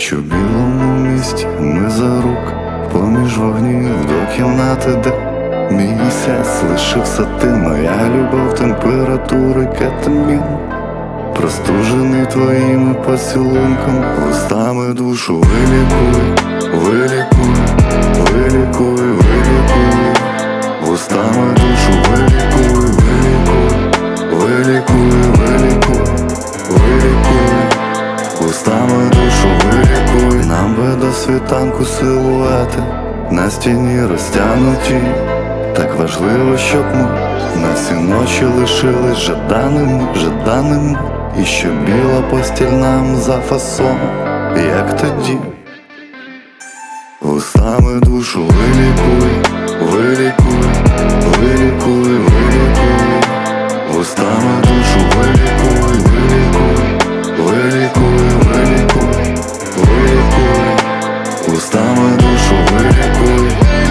Ніч у білому місті, ми за рук, поміж вогнів до кімнати, де місяць лишився ти, моя любов, температури, кетамін, простужений твоїми поцілунками, устами душу вилікуй, вилікуй, вилікуй, вилікуй, устами душу вилікуй, вилікуй, вилікуй, вилікуй, вилікуй, устами душу вилікуй. Нам би до світанку силуети на стіні розтягнуті. Так важливо, щоб ми на всі ночі лишились жаданими, жаданими, і щоб біла постіль нам за фасоном, як тоді. Устами душу вилікуй, вилікуй, вилікуй, вилікуй, устами душу вилікуй, вилікуй, вилікуй, вилікуй, вилікуй, устами душу вилікуй.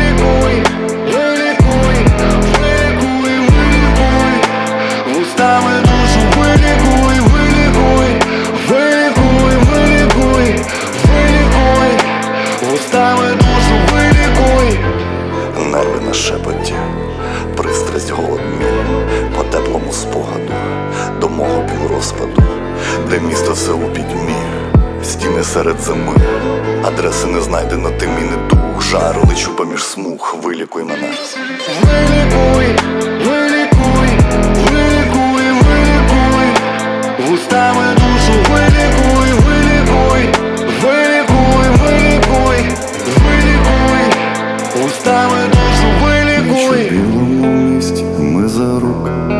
Устами душу вилікуй, вилікуй, вилікуй, вилікуй, вилікуй, устами душу вилікуй. Нерви на шепоті, пристрасть голодні, по теплому спогаду, до мого піврозпаду, де місто все у пітьмі, стіни серед зими, адреси не знайдено, ти мій не дух, жар лечу поміж смуг, вилікуй мене. Вилікуй, вилікуй, вилікуй, вилікуй, устами душу вилікуй, вилікуй, вилікуй, вилікуй, вилікуй, устами душу Ніч у вилікуй. білому місті, ми за рук,